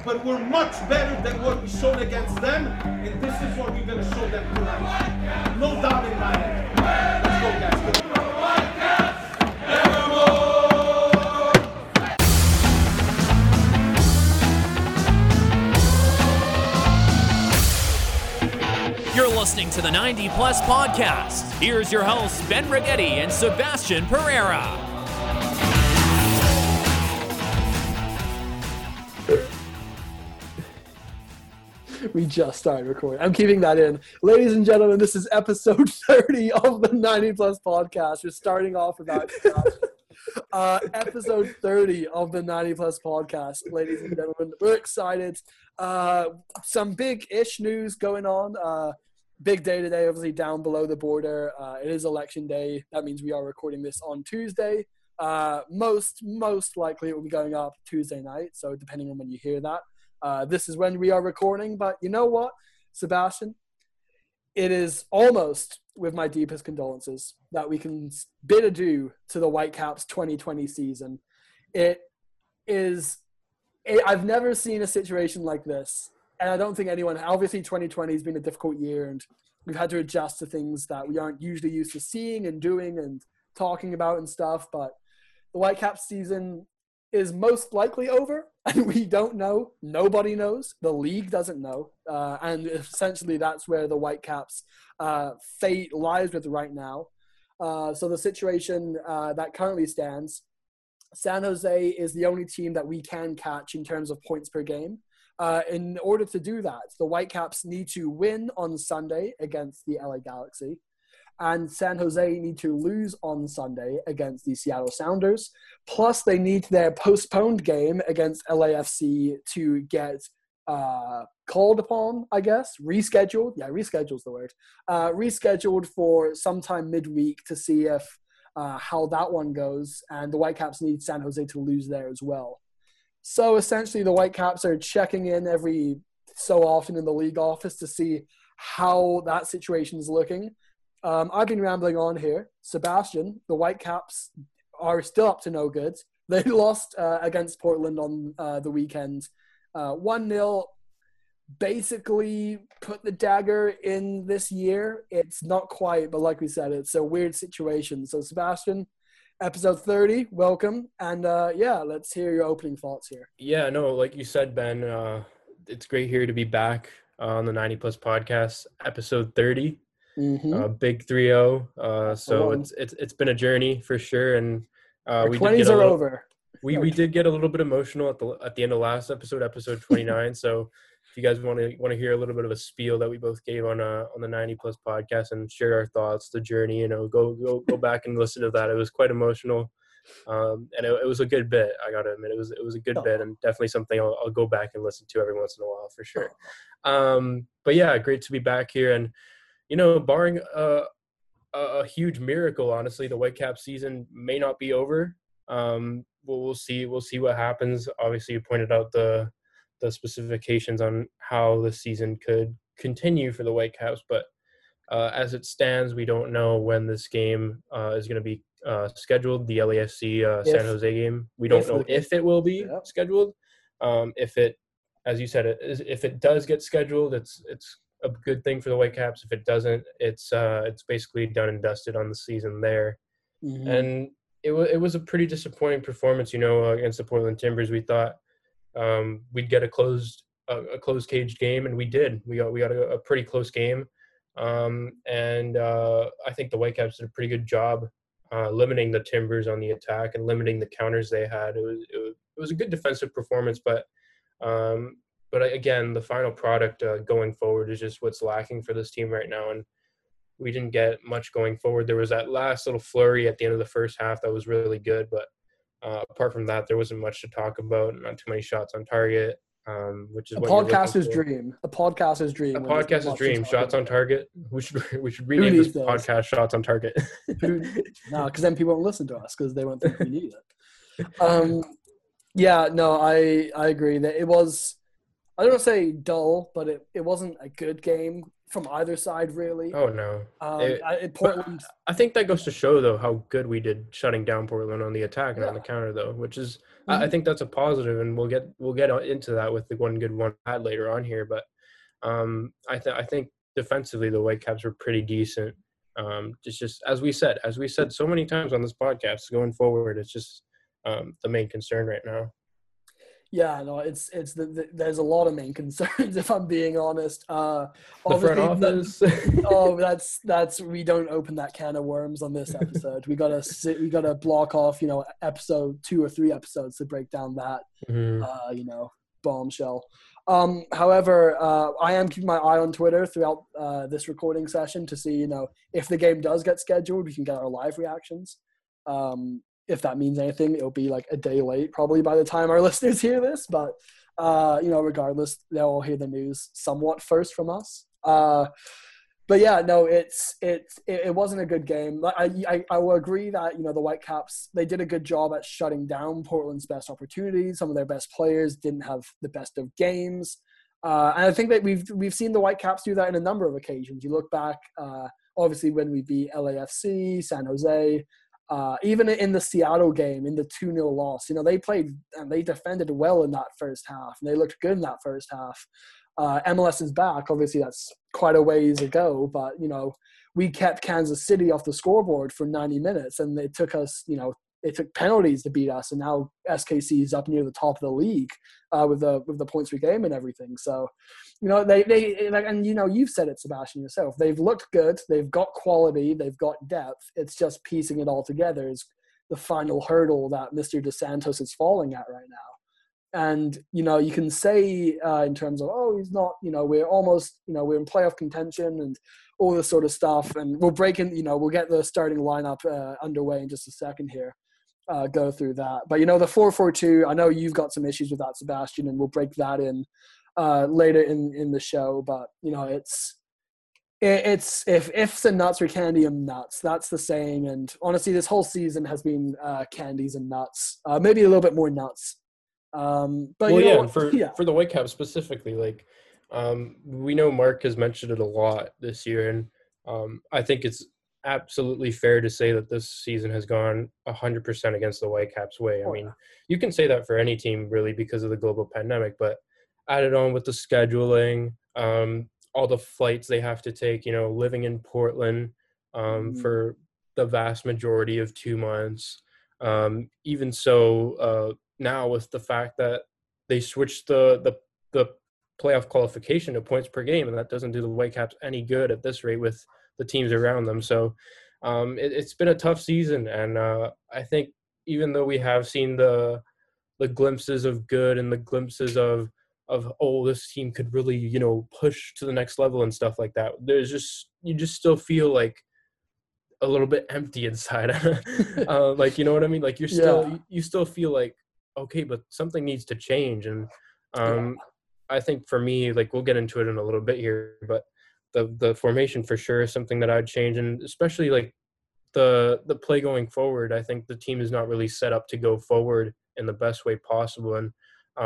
but we're much better than what we showed against them, and this is what we're going to show them tonight. No doubt in my head. Let's go, guys. You're listening to the 90 Plus Podcast. Here's your hosts, Ben Righetti and Sebastian Pereira. We just started recording. I'm keeping that in. Ladies and gentlemen, this is episode 30 of the 90 Plus Podcast. We're starting off without episode 30 of the 90 Plus Podcast. Ladies and gentlemen, we're excited. Some big-ish news going on. Big day today, obviously down below the border. It is election day. That means we are recording this on Tuesday. Most likely it will be going up Tuesday night. So depending on when you hear that. This is when we are recording, but you know what, Sebastian? It is almost with my deepest condolences that we can bid adieu to the Whitecaps 2020 season. I've never seen a situation like this, and I don't think anyone, obviously 2020 has been a difficult year, and we've had to adjust to things that we aren't usually used to seeing and doing and talking about and stuff, but the Whitecaps season is most likely over, and we don't know. Nobody knows. The league doesn't know. And essentially that's where the Whitecaps' fate lies with right now. So the situation that currently stands, San Jose is the only team that we can catch in terms of points per game. In order to do that, the Whitecaps need to win on Sunday against the LA Galaxy. And San Jose need to lose on Sunday against the Seattle Sounders. Plus, they need their postponed game against LAFC to get called upon, I guess, rescheduled. Yeah, rescheduled's the word. Rescheduled for sometime midweek to see if how that one goes. And the Whitecaps need San Jose to lose there as well. So essentially, the Whitecaps are checking in every so often in the league office to see how that situation is looking. I've been rambling on here. Sebastian, the Whitecaps are still up to no good. They lost against Portland on the weekend. 1-0, basically put the dagger in this year. It's not quite, but like we said, it's a weird situation. So Sebastian, episode 30, welcome. And let's hear your opening thoughts here. Yeah, no, like you said, Ben, it's great here to be back on the 90 Plus Podcast, episode 30. Big 3-0. So it's been a journey for sure, and we 20s are over. We did get a little bit emotional at the end of last episode 29. So if you guys want to hear a little bit of a spiel that we both gave on the 90 Plus Podcast and share our thoughts, the journey, go back and listen to that. It was quite emotional, and it was a good bit. I gotta admit, it was a good bit, and definitely something I'll go back and listen to every once in a while for sure. But yeah, great to be back here. And barring a huge miracle, honestly, the Whitecaps season may not be over. We'll see what happens. Obviously, you pointed out the specifications on how the season could continue for the Whitecaps, but as it stands, we don't know when this game is going to be scheduled. The LAFC San Jose game. We don't know if it will be scheduled. If it, as you said, if it does get scheduled, it's a good thing for the Whitecaps. If it doesn't, it's basically done and dusted on the season there. And it was a pretty disappointing performance, against the Portland Timbers. We thought we'd get a closed cage game, and we did. We got a pretty close game, and I think the Whitecaps did a pretty good job limiting the Timbers on the attack and limiting the counters they had. It was a good defensive performance, but again, the final product going forward is just what's lacking for this team right now. And we didn't get much going forward. There was that last little flurry at the end of the first half that was really good. But apart from that, there wasn't much to talk about. Not too many shots on target, which is a podcaster's dream. A podcaster's dream. A podcaster's dream. Shots on target. We should rename this podcast Shots on Target. No, because then people won't listen to us because they won't think we need it. Yeah, no, I agree that it was, I don't want to say dull, but it wasn't a good game from either side, really. Oh no. Portland. I think that goes to show though how good we did shutting down Portland on the attack and on the counter though, which is I think that's a positive, and we'll get into that with the one good one I had later on here. But I think defensively the Whitecaps were pretty decent. Just as we said so many times on this podcast, going forward, it's just the main concern right now. Yeah, no, it's there's a lot of main concerns if I'm being honest. The front office. That's we don't open that can of worms on this episode. we gotta block off, episode 2 or 3 episodes to break down that bombshell. However, I am keeping my eye on Twitter throughout this recording session to see, if the game does get scheduled, we can get our live reactions. If that means anything, it'll be like a day late probably by the time our listeners hear this, but regardless, they'll all hear the news somewhat first from us. But yeah, no, it wasn't a good game. I will agree that, the Whitecaps, they did a good job at shutting down Portland's best opportunities. Some of their best players didn't have the best of games. And I think that we've seen the Whitecaps do that in a number of occasions. You look back, obviously when we beat LAFC, San Jose, even in the Seattle game, in the 2-0 loss, they played and they defended well in that first half, and they looked good in that first half. MLS is back. Obviously, that's quite a ways ago, but, we kept Kansas City off the scoreboard for 90 minutes, and it took us, it took penalties to beat us, and now SKC is up near the top of the league with the points per game and everything. So, you've said it, Sebastian, yourself. They've looked good. They've got quality. They've got depth. It's just piecing it all together is the final hurdle that Mr. DeSantos is falling at right now. And, you can say in terms of, he's not, we're almost, we're in playoff contention and all this sort of stuff. And we'll break in, we'll get the starting lineup underway in just a second here, go through that. But, the 4-4-2, I know you've got some issues with that, Sebastian, and we'll break that in later in the show. But, it's if ifs and nuts are candy and nuts, that's the saying. And honestly, this whole season has been candies and nuts, maybe a little bit more nuts. For the Whitecaps specifically, we know Mark has mentioned it a lot this year, and I think it's absolutely fair to say that this season has gone 100% against the Whitecaps' way. I mean, you can say that for any team really because of the global pandemic, but added on with the scheduling, all the flights they have to take, living in Portland for the vast majority of 2 months, even so. Now with the fact that they switched the playoff qualification to points per game, and that doesn't do the Whitecaps any good at this rate with the teams around them. So it's been a tough season, and I think even though we have seen the glimpses of good and the glimpses of this team could really push to the next level and stuff like that, you just still feel like a little bit empty inside. You know what I mean? Like you still feel like, okay, but something needs to change. And I think for me, we'll get into it in a little bit here, but the formation for sure is something that I'd change. And especially the play going forward, I think the team is not really set up to go forward in the best way possible. And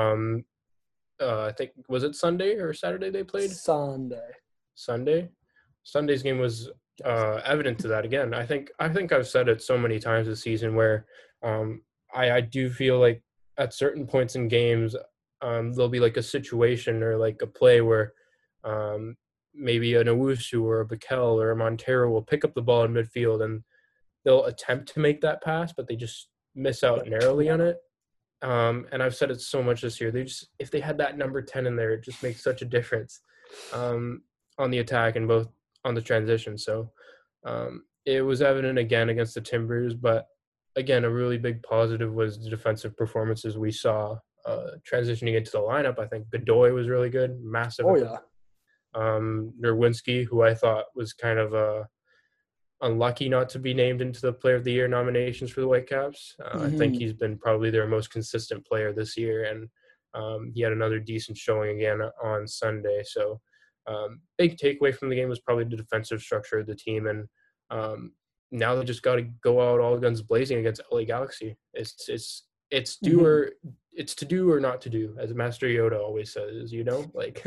I think, was it Sunday or Saturday they played? Sunday? Sunday's game was evident to that again. I think I've said it so many times this season where I do feel like at certain points in games, there'll be a situation or a play where maybe an Owusu or a Bikel or a Montero will pick up the ball in midfield and they'll attempt to make that pass, but they just miss out narrowly on it. And I've said it so much this year. If they had that number 10 in there, it just makes such a difference on the attack and both on the transition. So it was evident again against the Timbers, but again, a really big positive was the defensive performances we saw transitioning into the lineup. I think Godoy was really good, massive. Nerwinski, who I thought was kind of unlucky not to be named into the Player of the Year nominations for the Whitecaps. I think he's been probably their most consistent player this year, and he had another decent showing again on Sunday. So big takeaway from the game was probably the defensive structure of the team, and now they just got to go out all guns blazing against LA Galaxy. It's it's to do or not to do, as Master Yoda always says, like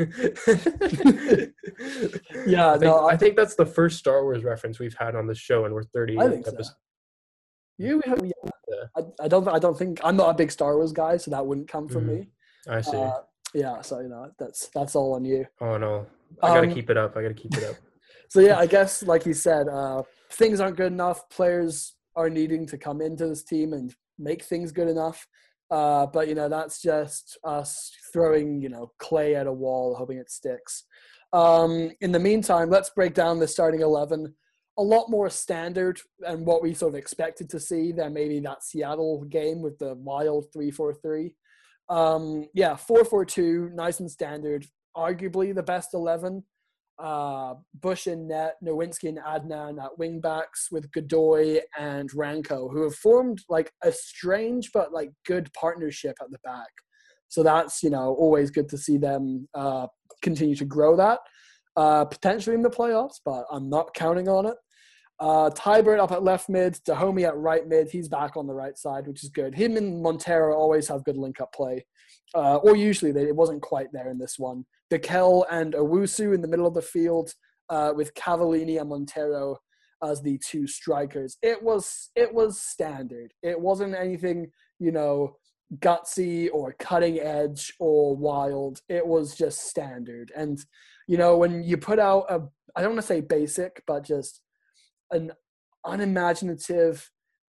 Yeah, I think that's the first Star Wars reference we've had on the show, and we're 30 I think episodes. so. I don't think I'm not a big Star Wars guy, so that wouldn't come from me. I see. Yeah, so that's all on you. Oh no, I gotta keep it up. So yeah, I guess like you said, things aren't good enough. Players are needing to come into this team and make things good enough. But that's just us throwing clay at a wall, hoping it sticks. In the meantime, let's break down the starting 11. A lot more standard and what we sort of expected to see than maybe that Seattle game with the wild 3-4-3. 4-4-2, nice and standard. Arguably the best 11. Bush in net, Nowinski and Adnan at wingbacks with Godoy and Ranko, who have formed like a strange but like good partnership at the back. So that's always good to see them continue to grow that. Potentially in the playoffs, but I'm not counting on it. Tybert up at left mid, Dahomey at right mid. He's back on the right side, which is good. Him and Montero always have good link-up play. Or usually it wasn't quite there in this one. Dekel and Owusu in the middle of the field with Cavallini and Montero as the two strikers. It was standard. It wasn't anything, gutsy or cutting edge or wild. It was just standard. And when you put out I don't want to say basic, but just an unimaginative,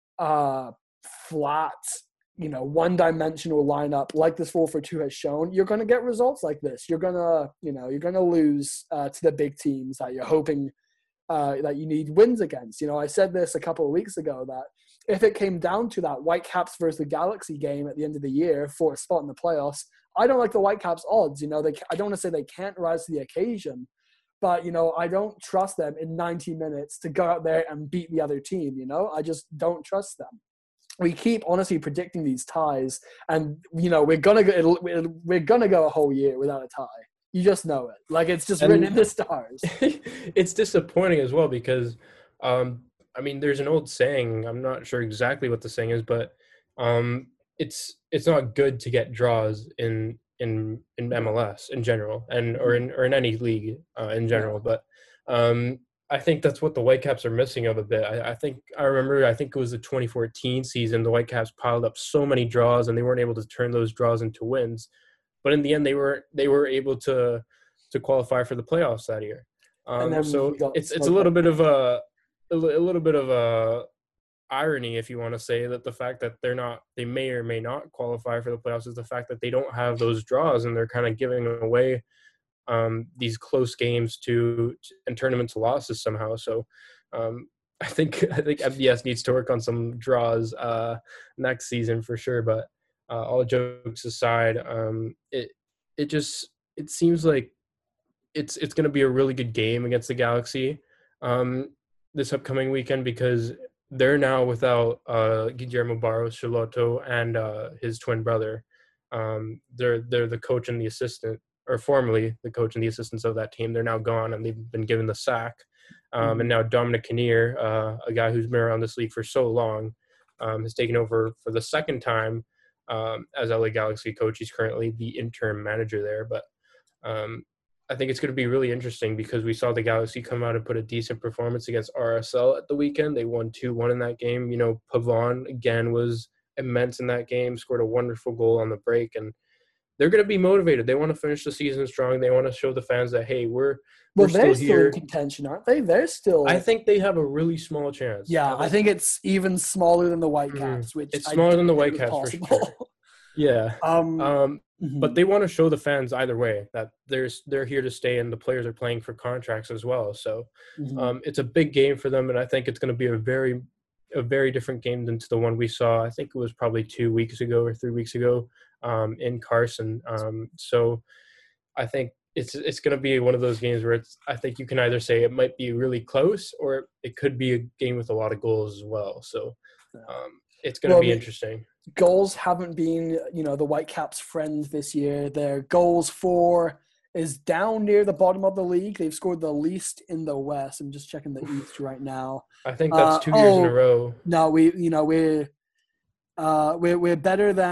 flat, one-dimensional lineup like this 4-4-2 has shown, you're going to get results like this. You're going to lose to the big teams that you're hoping that you need wins against. I said this a couple of weeks ago that if it came down to that Whitecaps versus the Galaxy game at the end of the year for a spot in the playoffs, I don't like the Whitecaps odds. I don't want to say they can't rise to the occasion, but, I don't trust them in 90 minutes to go out there and beat the other team. I just don't trust them. We keep honestly predicting these ties, and we're gonna go a whole year without a tie. You just know it. Like, it's just written in the stars. It's disappointing as well because, there's an old saying. I'm not sure exactly what the saying is, but it's not good to get draws in MLS in general, or in any league in general. But I think that's what the Whitecaps are missing of a bit. I think it was the 2014 season. The Whitecaps piled up so many draws, and they weren't able to turn those draws into wins. But in the end, they were able to qualify for the playoffs that year. So it's a little bit of a irony, if you want to say, that the fact that they may or may not qualify for the playoffs is the fact that they don't have those draws, and they're kind of giving away these close games and turn them into losses somehow. So I think MBS needs to work on some draws next season for sure. But all jokes aside, it seems like it's going to be a really good game against the Galaxy this upcoming weekend, because they're now without Guillermo Barros Schelotto and his twin brother. They're the coach and the assistant, or formerly the coach and the assistants of that team. They're now gone, and they've been given the sack. And now Dominic Kinnear, a guy who's been around this league for so long, has taken over for the second time as LA Galaxy coach. He's currently the interim manager there. But I think it's going to be really interesting because we saw the Galaxy come out and put a decent performance against RSL at the weekend. They won 2-1 in that game. Pavon, again, was immense in that game, scored a wonderful goal on the break, and they're going to be motivated. They want to finish the season strong. They want to show the fans that, hey, we're still here. In contention, aren't they? They're still. I think they have a really small chance. Yeah, I think it's even smaller than the Whitecaps. Which it's smaller than the Whitecaps for sure. Yeah. But they want to show the fans either way that they're here to stay, and the players are playing for contracts as well. So it's a big game for them, and I think it's going to be a very different game than to the one we saw. I think it was probably 2 weeks ago or 3 weeks ago in Carson. So I think it's going to be one of those games where I think you can either say it might be really close, or it could be a game with a lot of goals as well. So it's going to be interesting. Goals haven't been, the Whitecaps' friends this year. Their goals for is down near the bottom of the league. They've scored the least in the West. I'm just checking the East right now. I think that's 2 years in a row. No, we're better than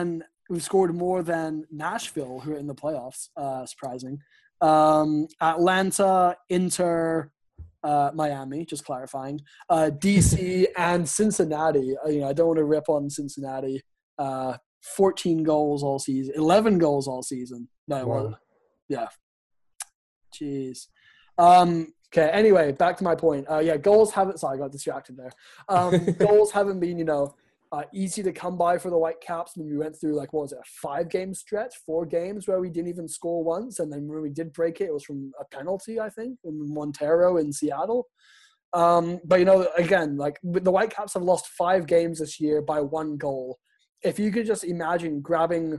We've scored more than Nashville, who are in the playoffs. Surprising. Atlanta, Inter, Miami, just clarifying. DC and Cincinnati. I don't want to rip on Cincinnati. 14 goals all season. 11 goals all season. No, well, yeah. Jeez. Okay, anyway, back to my point. Goals haven't – sorry, I got distracted there. Goals haven't been, easy to come by for the Whitecaps. I mean, we went through, a 5-game stretch, 4 games where we didn't even score once. And then when we did break it, it was from a penalty, I think, in Montero in Seattle. But, again, the Whitecaps have lost 5 games this year by 1 goal. If you could just imagine grabbing,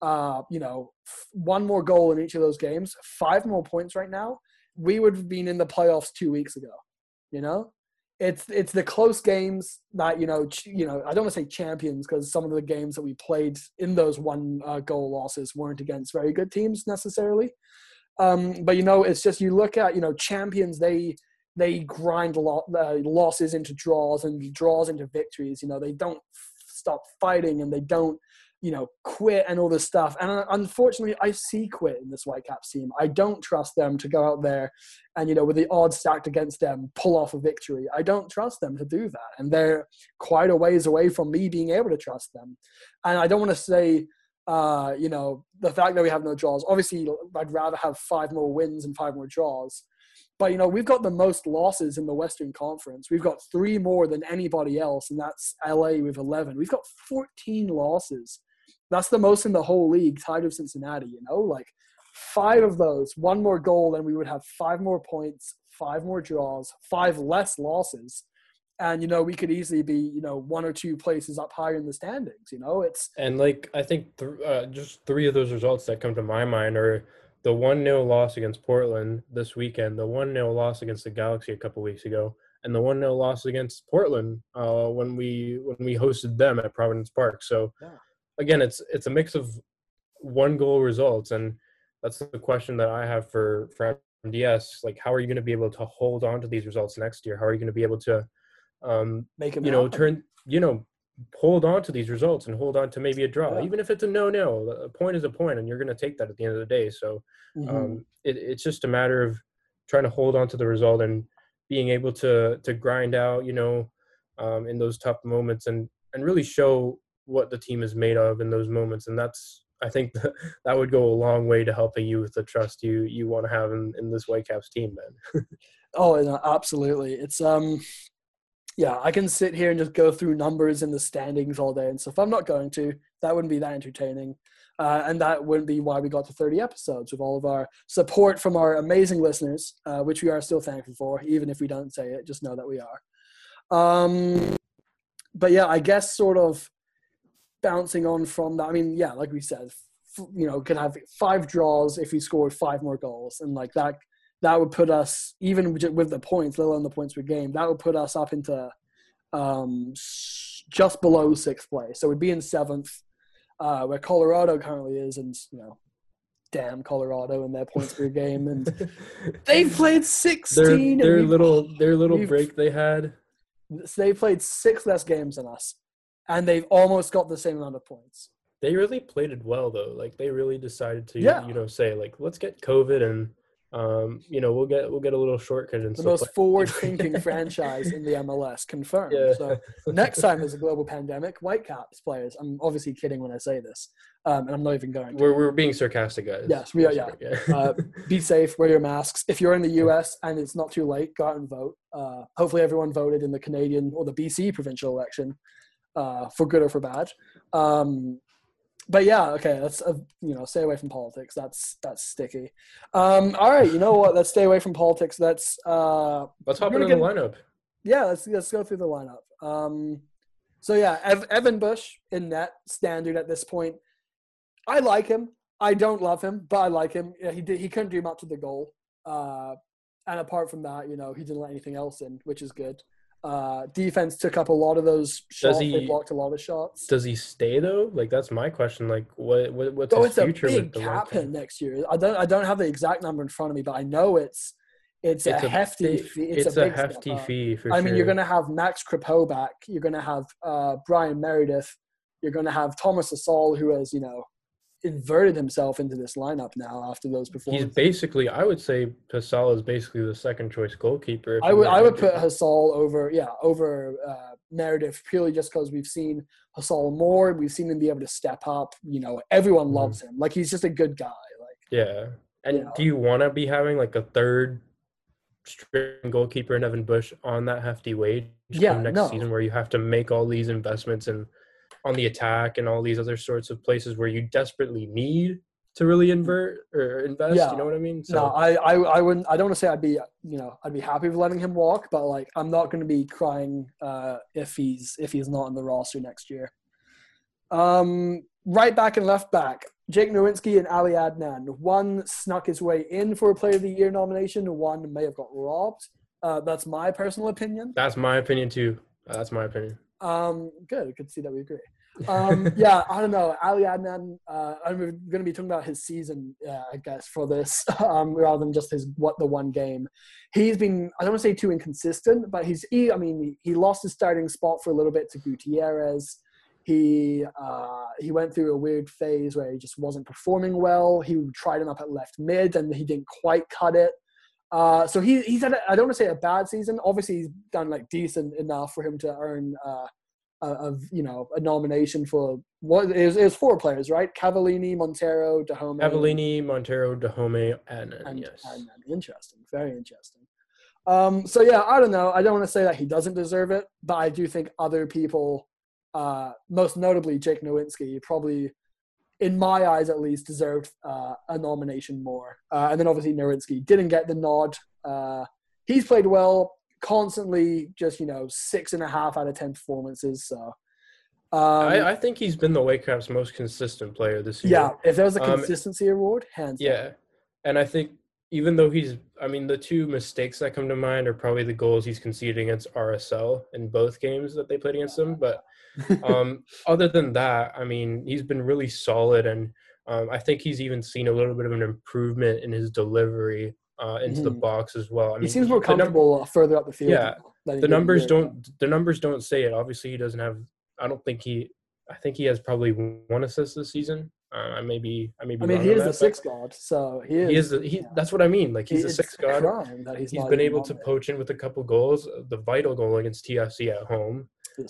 1 more goal in each of those games, 5 more points right now, we would have been in the playoffs 2 weeks ago. It's the close games that, I don't want to say champions because some of the games that we played in those 1 goal losses weren't against very good teams necessarily. But, it's just you look at, champions, they grind losses into draws and draws into victories. They don't stop fighting and they don't, quit and all this stuff. And unfortunately, I see quit in this Whitecaps team. I don't trust them to go out there and, with the odds stacked against them, pull off a victory. I don't trust them to do that. And they're quite a ways away from me being able to trust them. And I don't want to say, the fact that we have no draws. Obviously, I'd rather have 5 more wins and 5 more draws. But, we've got the most losses in the Western Conference. We've got 3 more than anybody else, and that's LA with 11. We've got 14 losses. That's the most in the whole league, tied with Cincinnati, 5 of those, 1 more goal, then we would have 5 more points, 5 more draws, 5 less losses. And, we could easily be, 1 or 2 places up higher in the standings, And, I think just 3 of those results that come to my mind are the 1-0 loss against Portland this weekend, the 1-0 loss against the Galaxy a couple weeks ago, and the 1-0 loss against Portland when we hosted them at Providence Park. So, again, it's a mix of 1-goal results, and that's the question that I have for MDS. How are you going to be able to hold on to these results next year? How are you going to be able to, make them happen. hold on to these results and hold on to maybe a draw, even if it's a 0-0. A point is a point, and you're going to take that at the end of the day. So it's just a matter of trying to hold on to the result and being able to grind out, in those tough moments and really show what the team is made of in those moments. And I think that would go a long way to helping you with the trust you want to have in this Whitecaps team, man. Oh, no, absolutely. It's I can sit here and just go through numbers in the standings all day and stuff. I'm not going to. That wouldn't be that entertaining. And that wouldn't be why we got to 30 episodes with all of our support from our amazing listeners, which we are still thankful for, even if we don't say it. Just know that we are. But I guess sort of bouncing on from that. I mean, like we said, could have 5 draws if we scored 5 more goals. And that would put us, even with the points, let alone the points per game, that would put us up into just below 6th place. So we'd be in 7th, where Colorado currently is, and, damn Colorado and their points per game. And they've played 16. Their little break they had. They played 6 less games than us, and they've almost got the same amount of points. They really played it well, though. They really decided to, say, let's get COVID and, we'll get a little shortcut and the most forward-thinking franchise in the MLS, confirmed. Yeah. So next time there's a global pandemic, Whitecaps players. I'm obviously kidding when I say this, and I'm not even going to. We're being sarcastic, guys. Yes, we are. Yeah. Be safe. Wear your masks. If you're in the US and it's not too late, go out and vote. Hopefully, everyone voted in the Canadian or the BC provincial election, for good or for bad. But okay, let's stay away from politics. That's sticky. All right, you know what? Let's stay away from politics. Let's hop into the lineup. Yeah, let's go through the lineup. Evan Bush in net, standard at this point. I like him. I don't love him, but I like him. Yeah, he couldn't do much with the goal. And apart from that, he didn't let anything else in, which is good. Defense took up a lot of those shots. They blocked a lot of shots. Does he stay though? That's my question. What's his future? It's a big cap hit next year. I don't have the exact number in front of me, but I know it's a hefty fee. It's a hefty fee for sure. I mean, you're going to have Max Crepeau back. You're going to have Brian Meredith. You're going to have Thomas Hasal, who has, inverted himself into this lineup now after those He's performances. basically, I would say, Hasal is basically the second choice goalkeeper. I would put Hasal over Meredith, purely just because we've seen Hasal more. We've seen him be able to step up. Everyone loves him. Like, he's just a good guy. Like, yeah. And do you want to be having like a third string goalkeeper in Evan Bush on that hefty wage come next season, where you have to make all these investments on the attack and all these other sorts of places where you desperately need to really invert or invest? Yeah. You know what I mean? So, no, I wouldn't. I don't want to say I'd be happy with letting him walk, but like, I'm not going to be crying if he's not in the roster next year. Right back and left back, Jake Nowinski and Ali Adnan. One snuck his way in for a Player of the Year nomination. One may have got robbed. That's my personal opinion. That's my opinion too. That's my opinion. Good to see that we agree. Yeah, I don't know. Ali Adnan, I'm going to be talking about his season, I guess, for this, rather than just the one game. He's been, I don't want to say too inconsistent, but he lost his starting spot for a little bit to Gutierrez. He went through a weird phase where he just wasn't performing well. He tried him up at left mid, and he didn't quite cut it. So he's had I don't want to say a bad season. Obviously, he's done like decent enough for him to earn a nomination for what it was 4 players, right? Cavallini, Montero, Dahome. Cavallini, Montero, Dahome, and yes. Interesting, very interesting. So yeah, I don't know. I don't want to say that he doesn't deserve it, but I do think other people, most notably Jake Nowinski, probably, in my eyes at least, deserved a nomination more. And then obviously Nowinski didn't get the nod. He's played well, constantly just, 6.5 out of 10 performances. So I think he's been the Whitecaps' most consistent player this year. Yeah, if there was a consistency award, hands down. Yeah, and I think even though the 2 mistakes that come to mind are probably the goals he's conceded against RSL in both games that they played against him. But other than that, he's been really solid, and I think he's even seen a little bit of an improvement in his delivery into the box as well. He seems more comfortable further up the field. Yeah, the numbers don't say it. Obviously, he doesn't have. I think he has probably 1 assist this season. I may be. He is the 6th god, so he is. That's what I mean. Like, he's a 6th god. He's been able to poach in with a couple goals. The vital goal against TFC at home.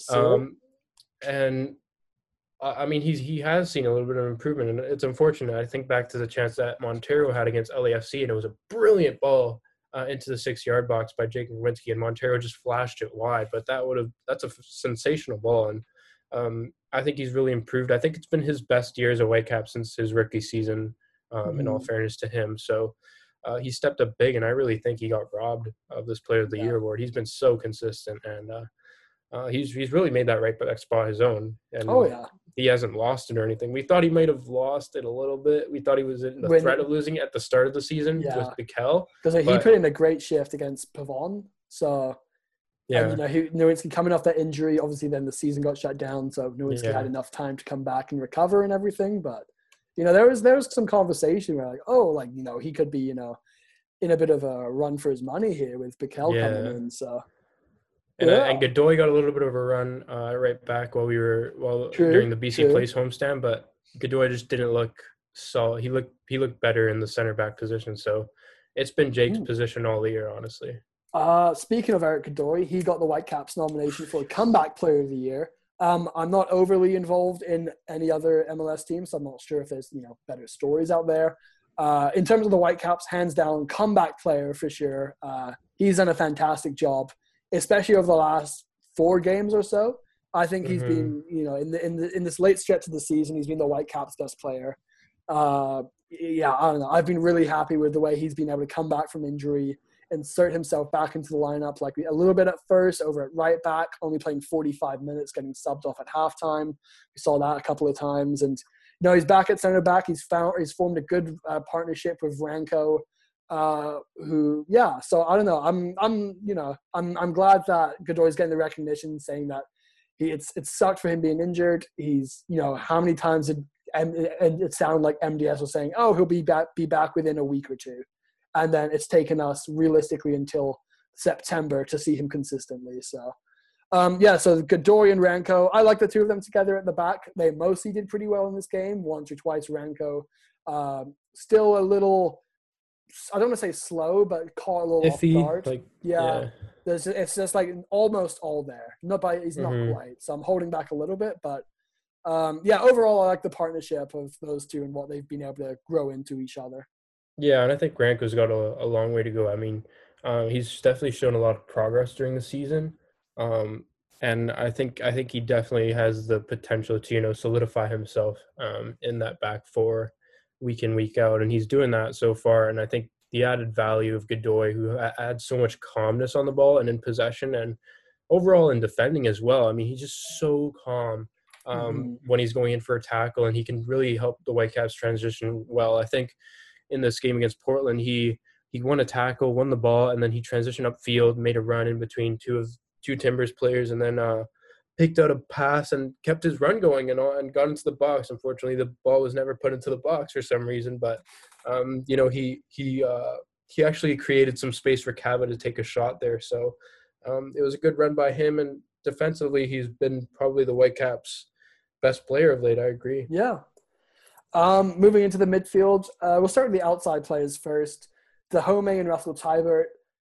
And he has seen a little bit of improvement, and it's unfortunate. I think back to the chance that Montero had against LAFC, and it was a brilliant ball into the 6-yard box by Jake Nowinski, and Montero just flashed it wide. But that's a sensational ball, and I think he's really improved. I think it's been his best year as a Whitecap since his rookie season, in all fairness to him. So he stepped up big, and I really think he got robbed of this Player of the Year award. He's been so consistent, and he's really made that right back spot his own. And he hasn't lost it or anything. We thought he might have lost it a little bit. We thought he was in the threat of losing it at the start of the season with Bikel. Because he put in a great shift against Pavon. So, Nowinski coming off that injury, obviously then the season got shut down, so Nowinski had enough time to come back and recover and everything. But, there was some conversation where he could be, in a bit of a run for his money here with Bikel coming in. So. And Godoy got a little bit of a run right back during the BC Place homestand, but Godoy just didn't look solid. He looked better in the center back position, so it's been Jake's position all year, honestly. Speaking of Eric Godoy, he got the Whitecaps nomination for Comeback Player of the Year. I'm not overly involved in any other MLS teams, so I'm not sure if there's better stories out there. In terms of the Whitecaps, hands down, comeback player for sure. He's done a fantastic job, especially over the last 4 games or so. I think he's been, in this late stretch of the season, he's been the Whitecaps' best player. I don't know. I've been really happy with the way he's been able to come back from injury, insert himself back into the lineup, like a little bit at first over at right back, only playing 45 minutes, getting subbed off at halftime. We saw that a couple of times. And, he's back at center back. He's formed a good partnership with Ranko. So I don't know. I'm glad that Godoy's getting the recognition, saying that it's sucked for him being injured. He's, how many times and it sounded like MDS was saying, oh, he'll be back within a week or 2. And then it's taken us realistically until September to see him consistently. So So Godoy and Ranko, I like the two of them together at the back. They mostly did pretty well in this game. Once or twice, Ranko still a little, I don't want to say slow, but caught a little Iffy, off guard. like, Yeah. It's just like almost all there. He's not Mhm. quite. So I'm holding back a little bit. But overall, I like the partnership of those two and what they've been able to grow into each other. Yeah, and I think Ranko's got a long way to go. I mean, he's definitely shown a lot of progress during the season. And I think he definitely has the potential to, solidify himself in that back four week in, week out. And he's doing that so far. And I think the added value of Godoy, who adds so much calmness on the ball and in possession and overall in defending as well. I mean, he's just so calm when he's going in for a tackle, and he can really help the Whitecaps transition well. I think in this game against Portland, he won a tackle, won the ball, and then he transitioned upfield, made a run in between two Timbers players, and then picked out a pass and kept his run going and got into the box. Unfortunately, the ball was never put into the box for some reason, but he actually created some space for Kava to take a shot there. So it was a good run by him, and defensively, he's been probably the Whitecaps' best player of late. I agree. Yeah. Moving into the midfield, we'll start with the outside players first. Dahomey and Russell Teibert.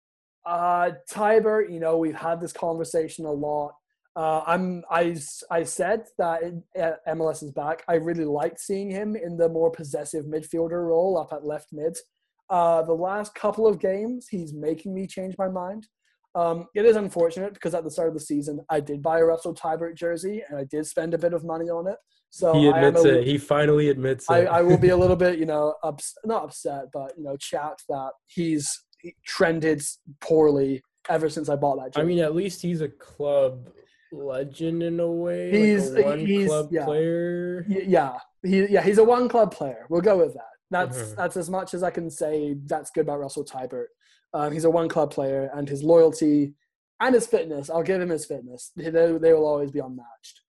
Teibert, we've had this conversation a lot. I said that MLS is back. I really liked seeing him in the more possessive midfielder role up at left mid. The last couple of games, he's making me change my mind. It is unfortunate because at the start of the season, I did buy a Russell Teibert jersey and I did spend a bit of money on it. So he admits it. He finally admits it. I will be a little bit, not upset, but, chapped that he trended poorly ever since I bought that jersey. I mean, at least he's a club legend in a way. He's a one-club player. Yeah. He's a one-club player. We'll go with that. That's as much as I can say that's good about Russell Teibert. He's a one-club player, and his loyalty and his fitness, I'll give him his fitness. They will always be unmatched.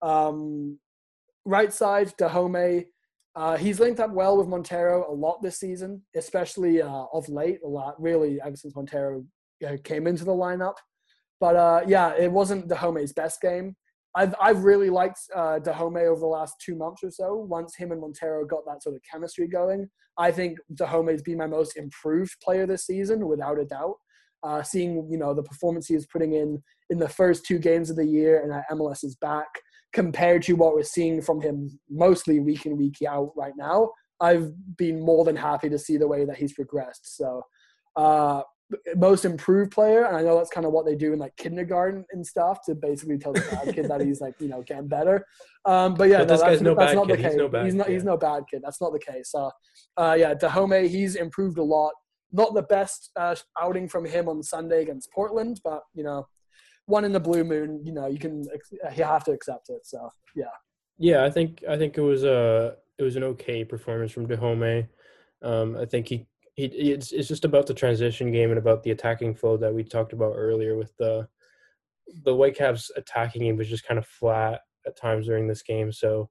Right side, Dahomey. He's linked up well with Montero a lot this season, especially of late, a lot, really, ever since Montero came into the lineup. But, it wasn't Dahomey's best game. I've really liked Dahomey over the last 2 months or so. Once him and Montero got that sort of chemistry going, I think Dahomey's been my most improved player this season, without a doubt. Seeing, the performance he is putting in the first 2 games of the year and at MLS is back, compared to what we're seeing from him mostly week in, week out right now, I've been more than happy to see the way that he's progressed. So most improved player, and I know that's kind of what they do in like kindergarten and stuff to basically tell the bad kid that he's like, getting better. But yeah, this guy's no bad kid. He's no bad kid. That's not the case. Dahomey, he's improved a lot. Not the best outing from him on Sunday against Portland, but one in the blue moon, you have to accept it. So yeah. Yeah, I think it was an okay performance from Dahomey. I think it's just about the transition game and about the attacking flow that we talked about earlier with the Whitecaps attacking game was just kind of flat at times during this game. So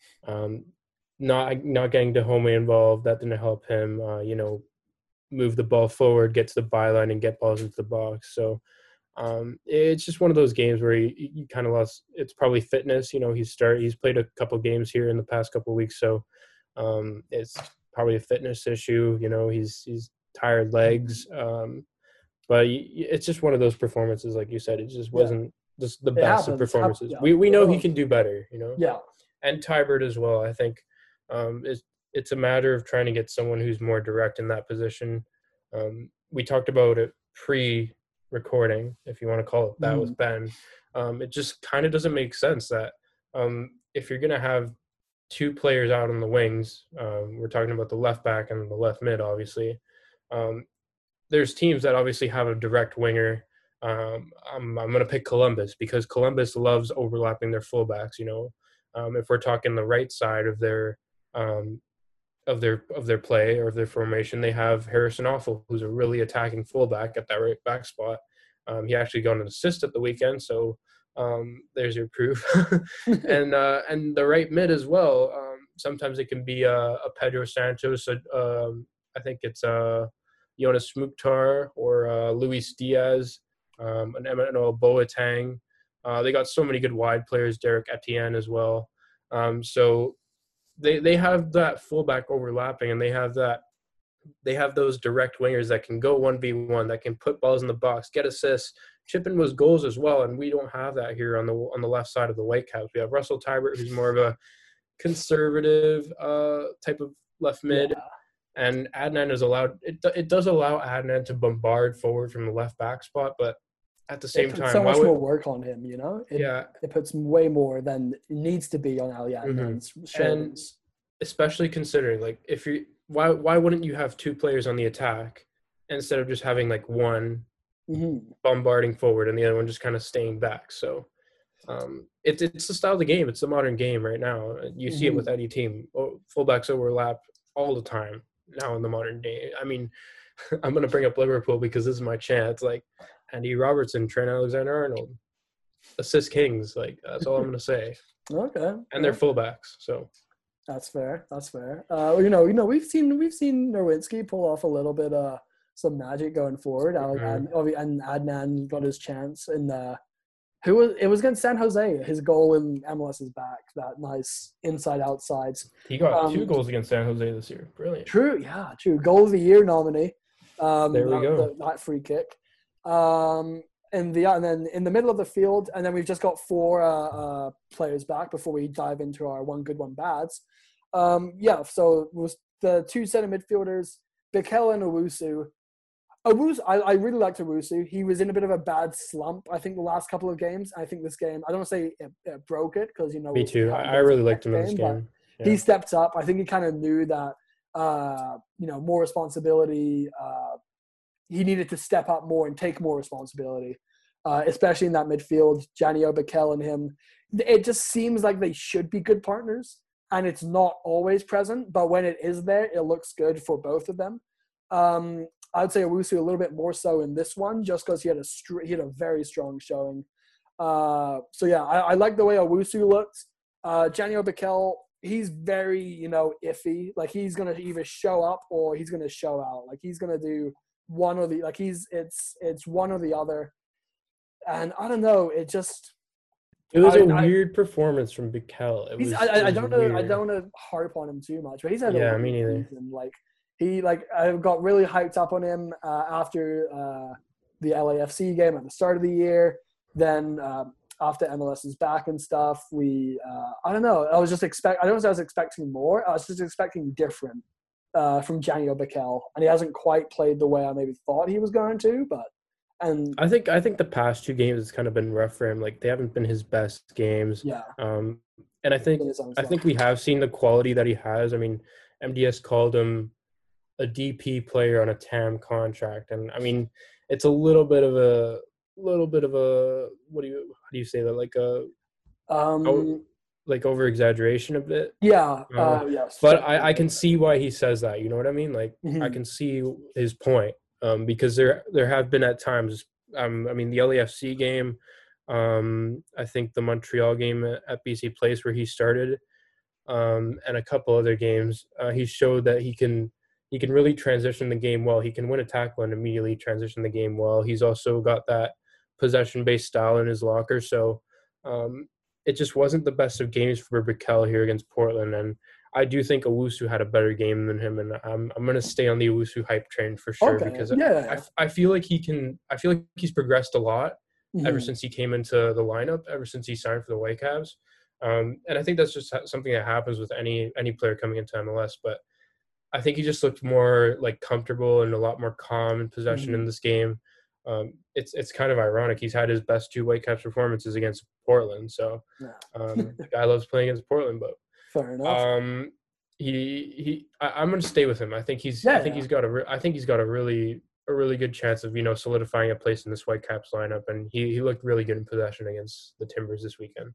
not getting Dahomey involved, that didn't help him, move the ball forward, get to the byline and get balls into the box. So it's just one of those games where he kind of lost. It's probably fitness. He's played a couple games here in the past couple of weeks. So it's probably a fitness issue. He's tired legs. But it's just one of those performances, like you said. It just wasn't just the best of performances. We know he can do better, Yeah. And Teibert as well. I think it's a matter of trying to get someone who's more direct in that position. We talked about it pre-recording, if you want to call it that, with Ben. It just kind of doesn't make sense that if you're going to have 2 players out on the wings, we're talking about the left back and the left mid, obviously. There's teams that obviously have a direct winger. I'm going to pick Columbus because Columbus loves overlapping their fullbacks. If we're talking the right side of their play or of their formation, they have Harrison Offal, who's a really attacking fullback at that right back spot. He actually got an assist at the weekend, so there's your proof. and the right mid as well. Sometimes it can be a Pedro Santos. I think it's Jonas Mukhtar or Luis Diaz, an Emmanuel Boateng. They got so many good wide players, Derek Etienne as well. So they have that fullback overlapping, and they have those direct wingers that can go 1v1, that can put balls in the box, get assists, chip in with goals as well. And we don't have that here on the left side of the Whitecaps. We have Russell Tybert, who's more of a conservative type of left mid. Yeah. And Adnan is allowed. It does allow Adnan to bombard forward from the left back spot, but at the same time, so much more work on him. It puts way more than it needs to be on Ali Adnan's shoulders. And especially considering, like, if you why wouldn't you have two players on the attack instead of just having like one bombarding forward and the other one just kind of staying back? So it's the style of the game. It's the modern game right now. You see it with any team. Fullbacks overlap all the time now in the modern day. I mean, I'm going to bring up Liverpool because this is my chance. Like, Andy Robertson, Trent Alexander-Arnold, assist kings. Like, that's all I'm going to say. Okay. And they're fullbacks, so. That's fair. We've seen Nowinski pull off a little bit some magic going forward. And Adnan got his chance in it was against San Jose. His goal in MLS's back, that nice inside-outside. He got 2 goals against San Jose this year. Brilliant. True. Goal of the year nominee. There we go. That free kick. And then in the middle of the field, and then we've just got 4 players back before we dive into our one good, one bads. So it was the 2 center midfielders, Bikel and Owusu. I really liked Owusu. He was in a bit of a bad slump, I think, the last couple of games. I think this game, I don't want to say it broke it because, Me too. I really liked him in this game. Yeah. He stepped up. I think he kind of knew that, more responsibility. He needed to step up more and take more responsibility, especially in that midfield. Janio Bikel and him. It just seems like they should be good partners, and it's not always present. But when it is there, it looks good for both of them. I'd say Owusu a little bit more so in this one, just because he had a very strong showing. I like the way Owusu looked. Janio Bikel, he's very iffy. Like, he's gonna either show up or he's gonna show out. Like, he's gonna do one or the it's one or the other. And I don't know. It was a weird performance from Bikel. I don't want to harp on him too much, but he's had a me neither. Season. I got really hyped up on him after the LAFC game at the start of the year. Then after MLS is back and stuff, I don't know. I was just I don't know if I was expecting more. I was just expecting different from Janio Bikel, and he hasn't quite played the way I maybe thought he was going to. And I think the past 2 games has kind of been rough for him. Like, they haven't been his best games. Yeah. And I think we have seen the quality that he has. I mean, MDS called him a DP player on a TAM contract, and I mean, it's a little bit of a how do you say that, like like over exaggeration a bit. Yes. But I can see why he says that. You know what I mean? Like, I can see his point. Because there have been at times, the LAFC game, I think the Montreal game at BC Place where he started, and a couple other games, he showed that he can really transition the game well. He can win a tackle and immediately transition the game well. He's also got that possession-based style in his locker. So it just wasn't the best of games for Bikel here against Portland, and I do think Owusu had a better game than him, and I'm going to stay on the Owusu hype train for sure, because I feel like he's progressed a lot ever since he came into the lineup, ever since he signed for the Whitecaps. And I think that's just something that happens with any player coming into MLS. But I think he just looked more like comfortable and a lot more calm in possession in this game. It's kind of ironic. He's had his best 2 Whitecaps performances against Portland, so the guy loves playing against Portland, but. Fair enough. I'm going to stay with him. I think he's got a really good chance of solidifying a place in this Whitecaps lineup, and he looked really good in possession against the Timbers this weekend.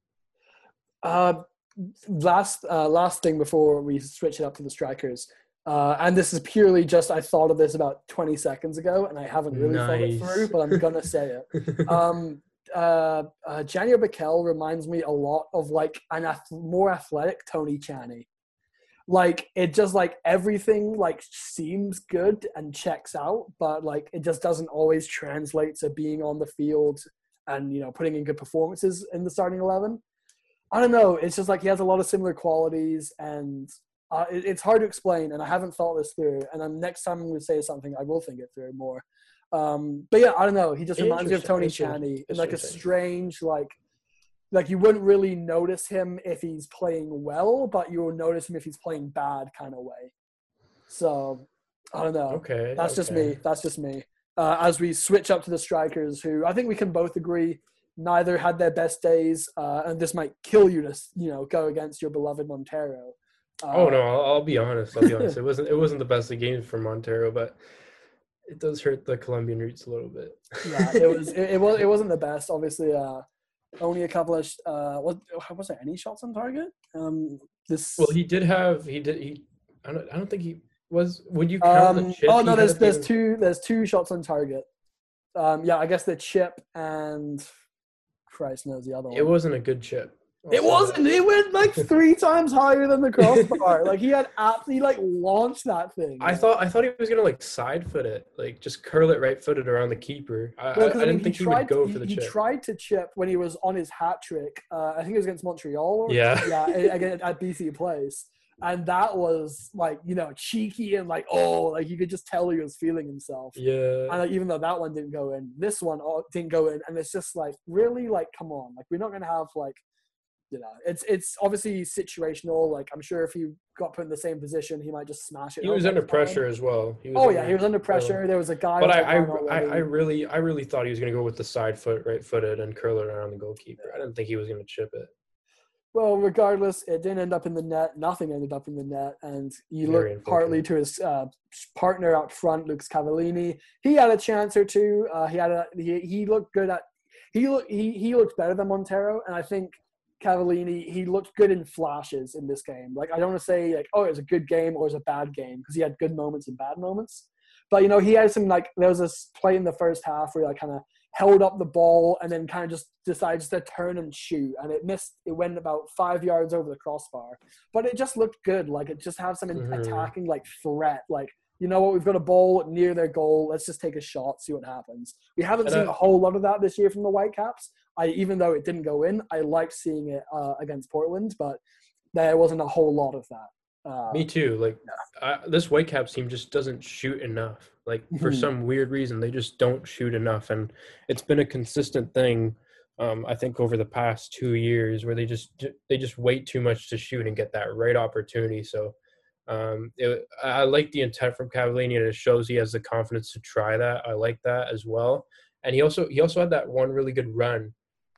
Last thing before we switch it up to the strikers, and this is purely just I thought of this about 20 seconds ago, and I haven't really thought it through, but I'm gonna say it. Janio Bikel reminds me a lot of like more athletic Tony Chaney. Like, it just like everything like seems good and checks out, but like it just doesn't always translate to being on the field and, putting in good performances in the starting 11. I don't know. It's just like he has a lot of similar qualities, and it's hard to explain, and I haven't thought this through. And then next time I'm going to say something, I will think it through more. But yeah, I don't know. He just reminds me of Tony Chaney in like a strange, like you wouldn't really notice him if he's playing well, but you will notice him if he's playing bad kind of way. So I don't know. Okay. That's just me. As we switch up to the strikers, who I think we can both agree neither had their best days, and this might kill you to go against your beloved Montero. Oh no, I'll be honest. It wasn't the best of games for Montero, but it does hurt the Colombian roots a little bit. Yeah, it wasn't the best. Obviously, only a couple of was there any shots on target? Well, he did. I don't think he was. Would you count the chip? Oh no, there's two shots on target. Yeah, I guess the chip and Christ knows the other one. It wasn't a good chip. It wasn't. It went like 3 times higher than the crossbar. Like he launched that thing. I thought he was gonna like side foot it, like just curl it right footed around the keeper. I didn't think he would go for the chip. He tried to chip when he was on his hat trick. I think it was against Montreal. Again at BC Place, and that was like cheeky and like you could just tell he was feeling himself. Yeah. And even though that one didn't go in, this one didn't go in, and it's just like really like come on, like we're not gonna have like. It's obviously situational. Like I'm sure if he got put in the same position, he might just smash it. He was under pressure as well. He was under pressure. There was a guy. But I really thought he was going to go with the side foot, right footed, and curl it around the goalkeeper. I didn't think he was going to chip it. Well, regardless, it didn't end up in the net. Nothing ended up in the net, and you look partly to his partner up front, Lucas Cavallini. He had a chance or two. He looked good at. He looked better than Montero, and I think. Cavallini, he looked good in flashes in this game. Like, I don't want to say, like, it was a good game or it was a bad game, because he had good moments and bad moments. But, he had some, like, there was this play in the first half where he, like, kind of held up the ball and then kind of just decides to turn and shoot. And it went about 5 yards over the crossbar. But it just looked good. Like, it just had some attacking, like, threat. Like, you know what, we've got a ball near their goal. Let's just take a shot, see what happens. We haven't seen a whole lot of that this year from the Whitecaps. Even though it didn't go in, I liked seeing it against Portland, but there wasn't a whole lot of that. Me too. Like this Whitecaps team just doesn't shoot enough. Like for some weird reason, they just don't shoot enough, and it's been a consistent thing. I think over the past 2 years, where they just wait too much to shoot and get that right opportunity. So. I like the intent from Cavallini, and it shows he has the confidence to try that. I like that as well. And he also had that one really good run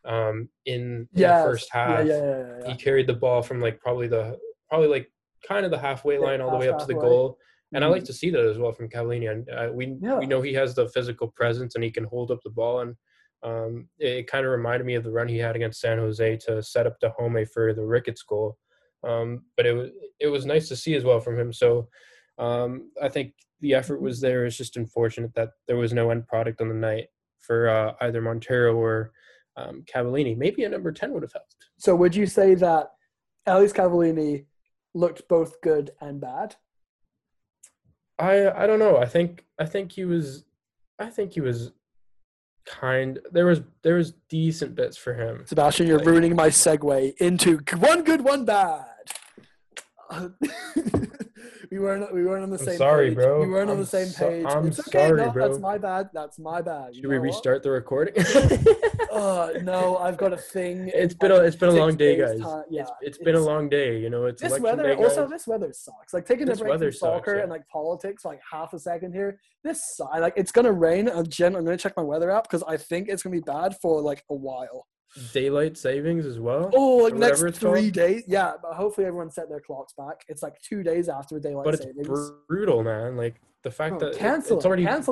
in the first half. Yeah. He carried the ball from like probably kind of the halfway line all the way up to the goal. And I like to see that as well from Cavallini. And we know he has the physical presence and he can hold up the ball. And it kind of reminded me of the run he had against San Jose to set up Dahomey for the Ricketts goal. But it was nice to see as well from him. So I think the effort was there. It's just unfortunate that there was no end product on the night for either Montero or Cavallini. Maybe a number 10 would have helped. So would you say that Alex Cavallini looked both good and bad? I don't know. I think he was kind. There was decent bits for him. Sebastian, you're ruining my segue into one good, one bad. We weren't on the same page. Sorry, bro. We weren't on the same page. It's okay. Sorry, bro. That's my bad. That's my bad. Should we restart the recording? No, I've got a thing. It's been a long day, guys. Yeah, it's been a long day. It's this election weather. day, Also, this weather sucks. Like taking a break from soccer yeah. and like politics, like half a second here. This sucks. Like it's gonna rain. I'm gonna check my weather app because I think it's gonna be bad for like a while. Daylight savings as well. Oh, like next 3 days. Yeah, but hopefully everyone set their clocks back. It's like 2 days after daylight savings. But it's brutal, man. Like the fact that cancel it's already cancel